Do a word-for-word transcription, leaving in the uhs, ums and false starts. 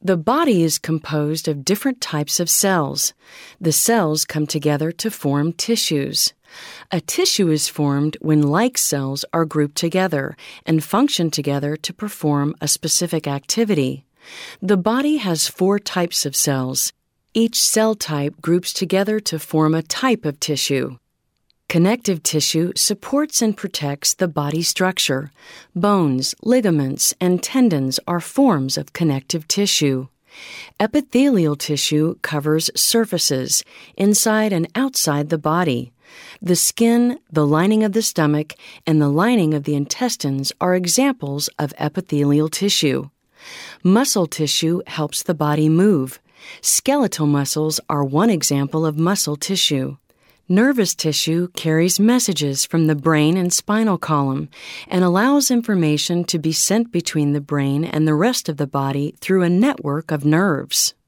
The body is composed of different types of cells. The cells come together to form tissues. A tissue is formed when like cells are grouped together and function together to perform a specific activity. The body has four types of cells. Each cell type groups together to form a type of tissue. Connective tissue supports and protects the body structure. Bones, ligaments, and tendons are forms of connective tissue. Epithelial tissue covers surfaces inside and outside the body. The skin, the lining of the stomach, and the lining of the intestines are examples of epithelial tissue. Muscle tissue helps the body move. Skeletal muscles are one example of muscle tissue. Nervous tissue carries messages from the brain and spinal column and allows information to be sent between the brain and the rest of the body through a network of nerves.